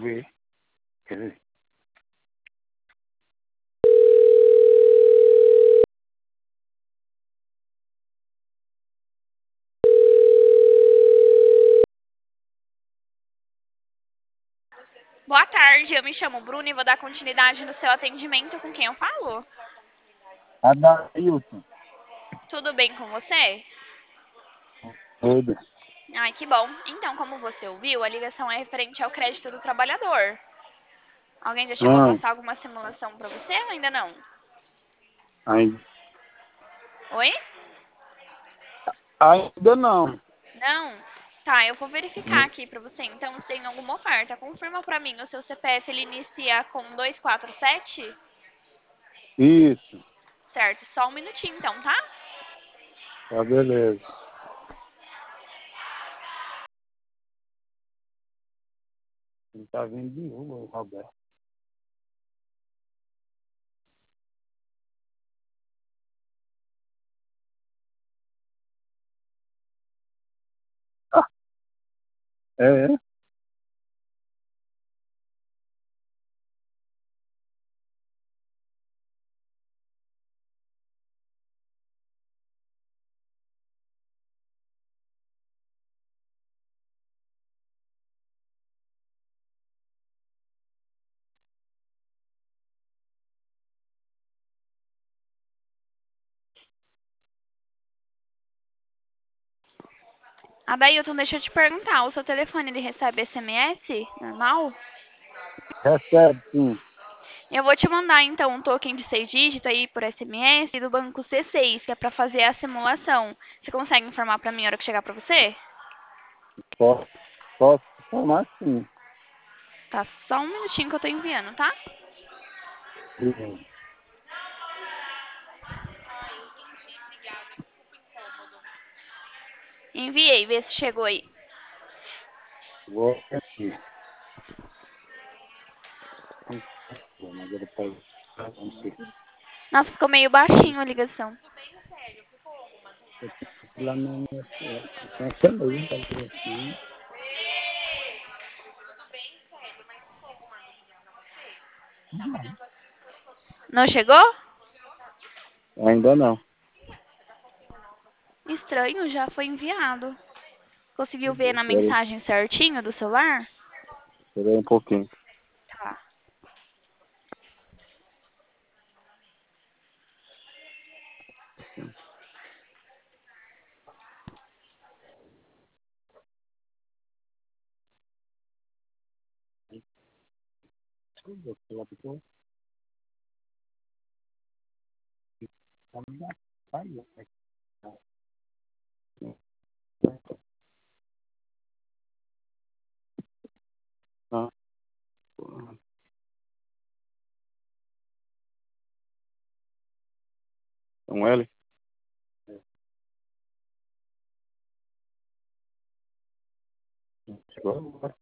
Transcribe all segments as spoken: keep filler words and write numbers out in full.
ver. Quer ver? Boa tarde, eu me chamo Bruno e vou dar continuidade no seu atendimento. Com quem eu falo? Adailton. Tudo bem com você? Tudo. Ai, que bom. Então, como você ouviu, a ligação é referente ao crédito do trabalhador. Alguém já chegou a Ah, passar alguma simulação para você ou ainda não? ainda, Oi? ainda não. Não? Tá, eu vou verificar aqui para você. Então, se tem alguma oferta. Confirma para mim, o seu C P F ele inicia com dois quatro sete? Isso. Certo, só um minutinho então, tá? Tá, beleza. Ele tá vindo de rua, o Roberto. Ah, é, é. Adailton, deixa eu te perguntar, o seu telefone ele recebe S M S normal? Recebe, sim. Eu vou te mandar então um token de seis dígitos aí por S M S do banco C seis, que é pra fazer a simulação. Você consegue informar pra mim a hora que chegar pra você? Posso, posso tomar, sim. Tá, só um minutinho que eu tô enviando, tá? Beleza. Enviei, vê se chegou aí. Vou aqui. Mas ele pode... Não sei. Nossa, ficou meio baixinho a ligação. Lá no... Tem até mesmo, tá assim. Não chegou? Ainda não. Estranho, já foi enviado. Conseguiu ver na Espera aí, mensagem certinho do celular? espera aí um pouquinho. Tá. Ah, um L? Chegou?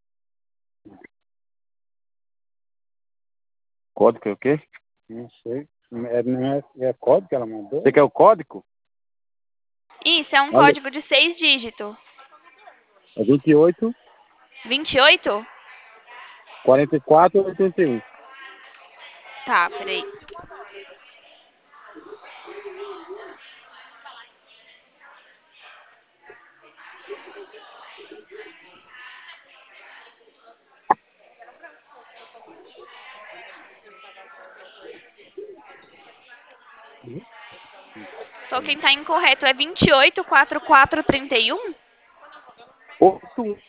Código é o quê? Não sei. É, não é, é código que ela mandou? Você quer o código? Isso, é um Olha, código de seis dígitos. é vinte e oito, vinte e oito? quarenta e quatro, oitenta e um. Tá, peraí. Token tá incorreto. É vinte e oito, quarenta e quatro, trinta e um? oito.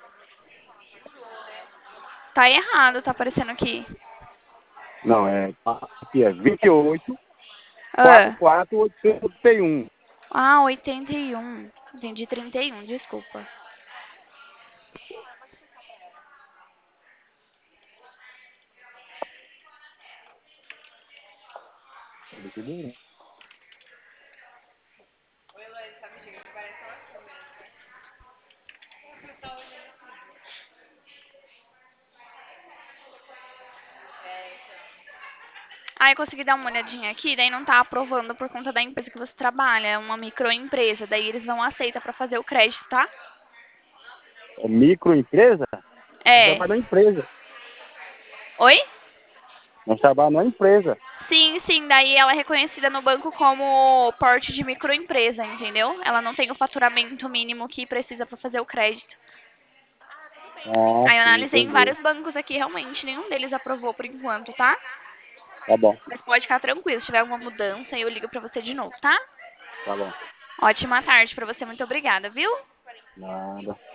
Tá errado, tá aparecendo aqui. Não, é. Aqui é vinte e oito, quarenta e Ah, quatro, oitenta e um. ah oitenta e um. Entendi trinta e um, desculpa. Ah, eu consegui dar uma olhadinha aqui, daí não tá aprovando por conta da empresa que você trabalha. É uma microempresa, daí eles não aceitam pra fazer o crédito, tá? É microempresa? É. Trabalho na empresa. Oi? Nós trabalhamos na empresa. Sim, sim, daí ela é reconhecida no banco como porte de microempresa, entendeu? Ela não tem o faturamento mínimo que precisa para fazer o crédito. Ah, Aí eu sim, analisei em entendi. vários bancos aqui, realmente, nenhum deles aprovou por enquanto, tá? Tá bom, Mas pode ficar tranquilo, se tiver alguma mudança, eu ligo pra você de novo, tá? tá bom. Ótima tarde pra você, muito obrigada, viu? Nada.